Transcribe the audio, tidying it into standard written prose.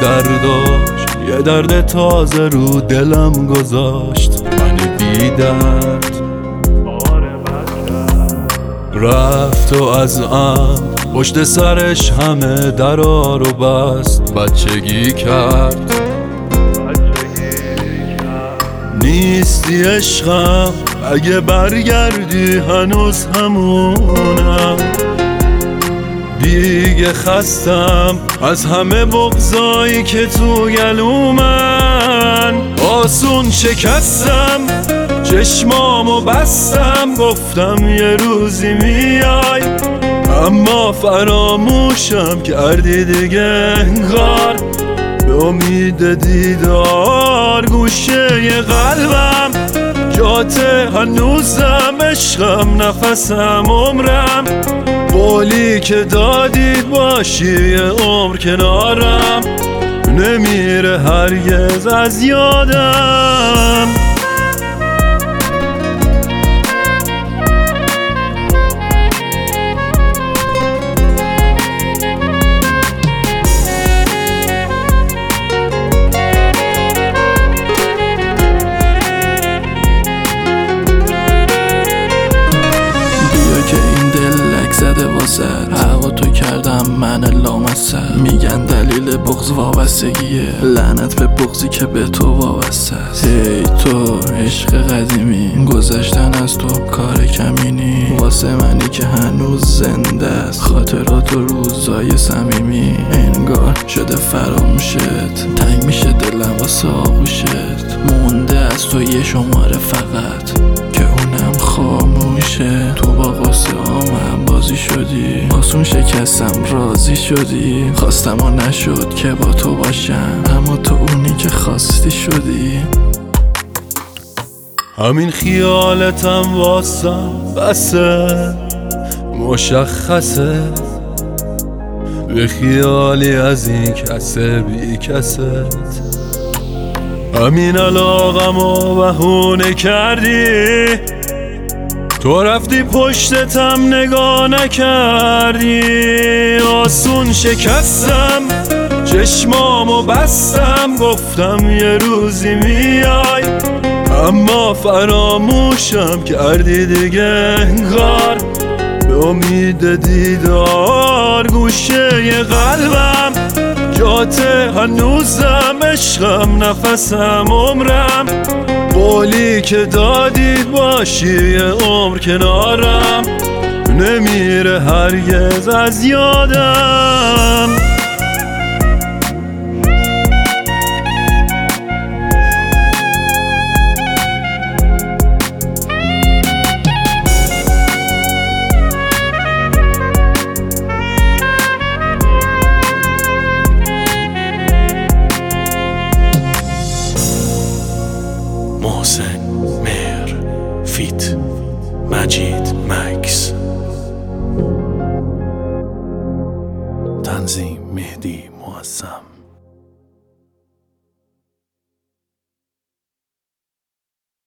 درداش یه درد تازه رو دلم گذاشت، من بی درد. رفت و از پشت سرش همه درا رو بست، بچگی کرد. نیستی عشقم اگه برگردی هنوز همونم. دیگه خستم از همه بغضایی که تو گلومن. آسون شکستم چشمامو بستم، گفتم یه روزی میای، اما فراموشم کردی دیگه انگار. به امید دیدار گوشه ی قلبم جاته هنوزم، عشقم نفسم عمرم. قولی که دادید باشی یه عمر کنارم، نمیره هرگز از یادم. حقا تو کردم من لامصب. میگن دلیل بغض وابستگیه، لعنت به بغضی که به تو وابسته است. هی تو عشق قدیمی، گذشتن از تو کار کمینی. واسه منی که هنوز زنده است، خاطرات و روزای صمیمی. انگار شده فراموشت، تنگ میشه دلم واسه آغوشت. مونده از تو یه شماره فقط که اونم خاموشه. تو با قصه آمم بازی شدی، آسون شکستم راضی شدی. خواستم و نشد که با تو باشم، اما تو اونی که خواستی شدی. همین خیالتم واسم بسه، مشخصه. به خیالی از این کسه بی کست. همین علاقم و بهونه کردی، تو رفتی پشتتم نگاه نکردی. آسون شکستم چشمامو بستم، گفتم یه روزی میای، اما فراموشم کردی دیگه انگار. به امید دیدار گوشه ی قلبم جاته هنوزم، عشقم نفسم عمرم. قولی که دادید باشی یه عمر کنارم، نمیره هرگز از یادم. محسن مهر فیت مجید